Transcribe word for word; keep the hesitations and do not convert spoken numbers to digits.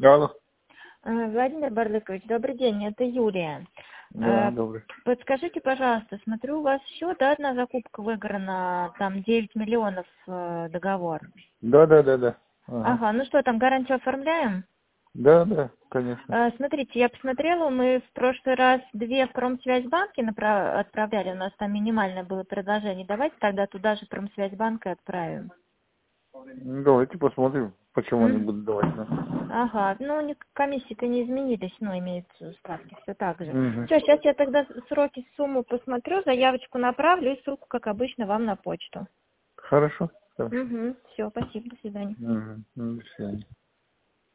Алло. А, Владимир Барлыкович, добрый день, это Юлия. Да, А, добрый. Подскажите, пожалуйста, смотрю, у вас счет, да, одна закупка выиграна, там девять миллионов э, договор. Да, да, да, да. Ага. Ага, ну что, там гарантию оформляем? Да, да, конечно. А, Смотрите, я посмотрела, мы в прошлый раз две в Промсвязьбанке направ- отправляли, у нас там минимальное было предложение. Давайте тогда туда же Промсвязьбанк и отправим. Ну, давайте посмотрим, почему они М? будут давать нам. Ага, ну у них комиссии-то не изменились, но имеются ставки все так же. Угу. Все, сейчас я тогда сроки, сумму посмотрю, заявочку направлю и ссылку, как обычно, вам на почту. Хорошо, хорошо. Угу, все, спасибо, до свидания. Угу. До свидания.